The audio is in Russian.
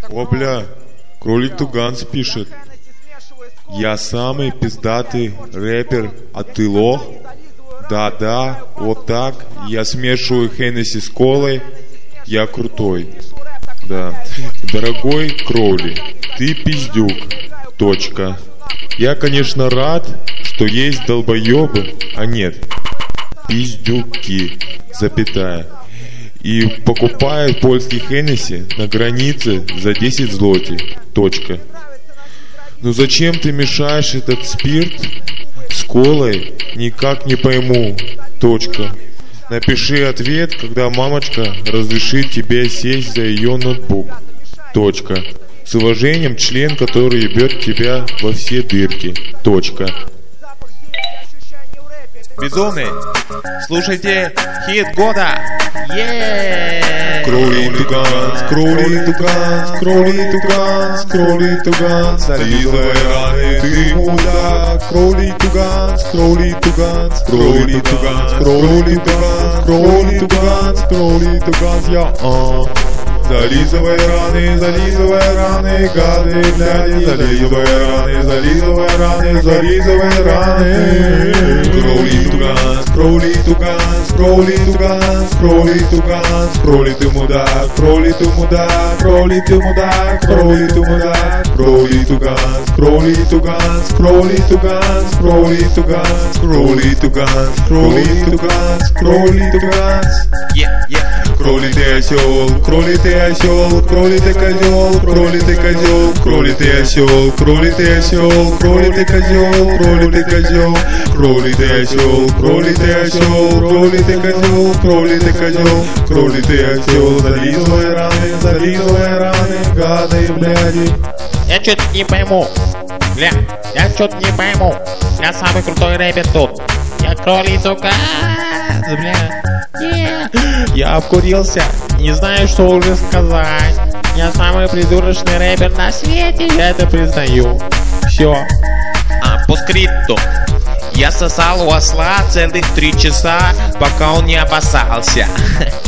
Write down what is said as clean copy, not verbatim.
О, бля, Кролик Туганс пишет. Я самый пиздатый рэпер, а ты лох? Да-да, вот так. Я смешиваю Хеннесси с колой. Я крутой. Да. Дорогой Кроули, ты пиздюк. Точка. Я, конечно, рад, что есть долбоебы, а нет, пиздюки, запятая. И покупают польский Хеннесси на границе за 10 злотих. Точка. Ну зачем ты мешаешь этот спирт с колой? Никак не пойму. Точка. Напиши ответ, когда мамочка разрешит тебе сесть за ее ноутбук. Точка. С уважением, член, который ебет тебя во все дырки. Точка. Безумный, слушайте хит года. Кролик Туганс, Кролик Туганс, Кролик Туганс, Кролик Туганс, зализывай раны, ты мудак. Кролик Туганс, Кролик Туганс, Кролик Туганс, Кролик Туганс, Кролик Туганс, Кролик Туганс, я зализывай раны, гады, бляди, зализывай раны, зализывай раны. Кролик Туганс, Кролик Туганс, Кролик Туганс, Кролик Туганс, кролик ты мудак, кролик ты мудак, кролик ты мудак, кролик ты мудак, кролик Туганс, кролик Туганс, кролик Туганс, кролик Туганс, кролик Туганс, кролик Туганс, кролик Туганс. Кролик ты осел, кролик ты осел, кролик ты козел, кролик ты козел, кролик ты осел, кролик ты осел, кролик ты козел, кролик ты козел, кролик ты осел, кролик ты осел, кролик ты козел, кролик ты козел, кролик ты осел, зализывай раны, гады, бляди. Я что-то не пойму. Бля, я что-то не пойму. Я самый крутой рэпер тут. Я Кролик Туганс, бля. Я обкурился, не знаю, что уже сказать. Я самый придурочный рэпер на свете, я это признаю. Все. По скрипту. Я сосал у осла целых 3 часа, пока он не обоссался.